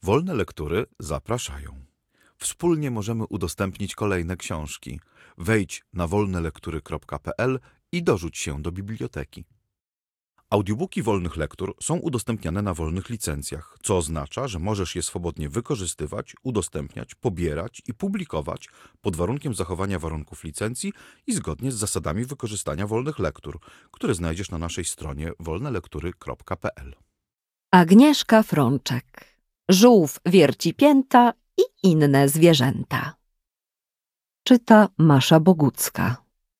Wolne lektury zapraszają. Wspólnie możemy udostępnić kolejne książki. Wejdź na wolnelektury.pl i dorzuć się do biblioteki. Audiobooki wolnych lektur są udostępniane na wolnych licencjach, co oznacza, że możesz je swobodnie wykorzystywać, udostępniać, pobierać i publikować pod warunkiem zachowania warunków licencji i zgodnie z zasadami wykorzystania wolnych lektur, które znajdziesz na naszej stronie wolnelektury.pl. Agnieszka Frączek. Żółw wierci pięta i inne zwierzęta. Czyta Masza Bogucka.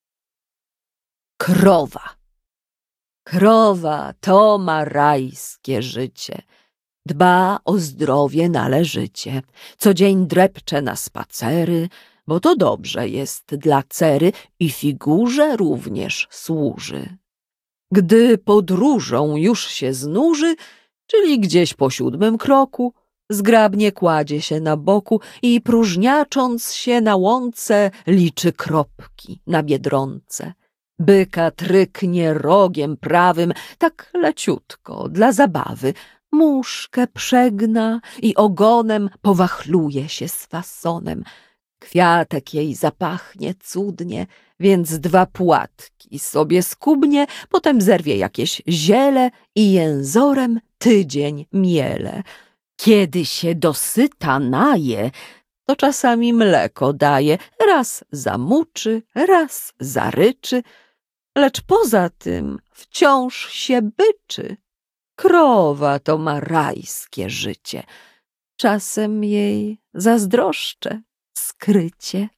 Krowa. Krowa to ma rajskie życie. Dba o zdrowie należycie. Co dzień drepcze na spacery, bo to dobrze jest dla cery i figurze również służy. Gdy podróżą już się znuży, czyli gdzieś po 7 kroku, zgrabnie kładzie się na boku i próżniacząc się na łące liczy kropki na biedronce. Byka tryknie rogiem prawym, tak leciutko, dla zabawy. Muszkę przegna i ogonem powachluje się z fasonem. Kwiatek jej zapachnie cudnie, więc 2 płatki sobie skubnie, potem zerwie jakieś ziele i jęzorem tydzień miele. Kiedy się dosyta naje, to czasami mleko daje, raz zamuczy, raz zaryczy, lecz poza tym wciąż się byczy. Krowa to ma rajskie życie, czasem jej zazdroszczę skrycie.